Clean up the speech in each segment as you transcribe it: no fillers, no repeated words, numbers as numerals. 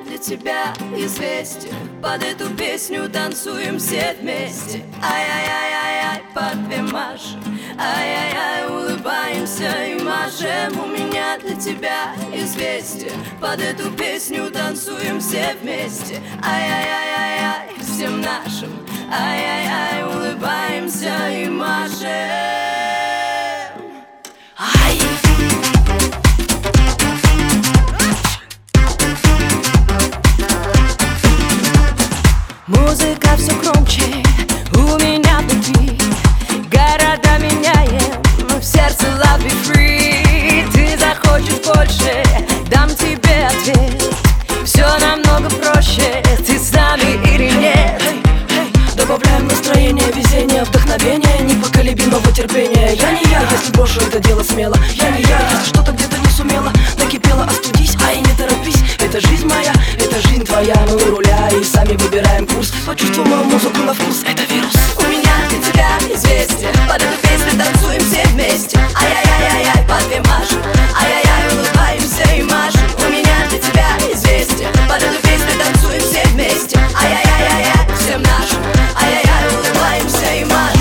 для тебя известие. Под эту песню танцуем все вместе. Ай-яй-яй-яй, по две Маши. Ай-яй-яй, улыбаемся и машем. У меня для тебя известие. Под эту песню танцуем все вместе. Ай-яй-яй-яй, всем нашим. Ай-яй-яй, улыбаемся и машем. Музыка все громче, у меня внутри. Города меняем, в сердце love be free. Ты захочешь больше, дам тебе ответ. Все намного проще, ты с нами или нет. Добавляем настроение, везение, вдохновение, непоколебимого терпения. Я не я, если брошу это дело смело. Я не я, если что-то где-то не сумела. Накипело, остудись, ай, не торопись. Это жизнь моя, это жизнь твоя. Мы у руля и сами выбираем курс. Почувствуй мою музыку на вкус, это вирус. У меня для тебя известие. Под эту песню танцуем все вместе. Ай-яй-яй-яй, по две Маши. Ай-яй-яй, улыбаемся и машем. У меня для тебя известие. Под эту песню танцуем все вместе. Ай-яй-яй-яй, всем нашим. Ай-яй-яй, улыбаемся и машем.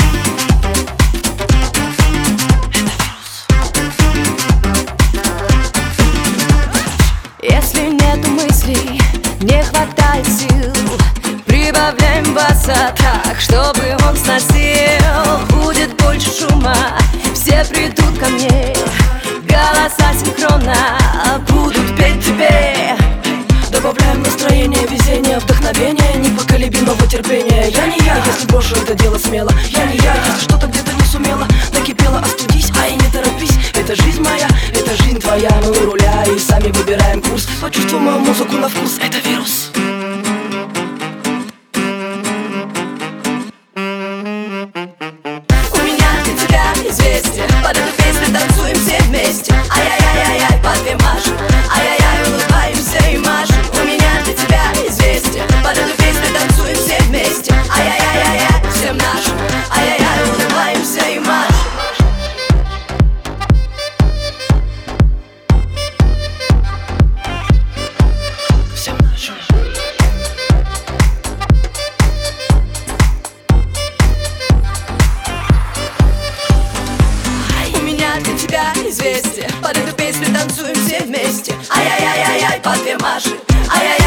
Если нету мыслей, не хватает сил, прибавляем баса так, чтобы он сносил. Будет больше шума, все придут ко мне. Голоса синхронно будут петь тебе. Добавляем настроение, везение, вдохновение, непоколебимого терпения. Я не я, если брошу это дело смело. Я не я, если что-то где-то не сумела. Накипело, остудись, ай, не торопись. Это жизнь моя, это жизнь твоя. Мы у руля и сами выбираем курс. Почувствуй мою музыку на вкус, это вирус. У меня для тебя известие. Под эту песню танцуем все вместе. Ай-яй-яй-яй, по две Маши. Ай-яй-яй, улыбаемся и машем. У меня для тебя известие. Под эту песню танцуем все вместе. Ай-яй-яй-яй, всем нашим. Ай-яй-яй, улыбаемся и машем. Всем нашим. У меня для тебя известие. Под эту песню танцуем все вместе. Ай-яй-яй-яй, по две Маши. Ай-яй-яй.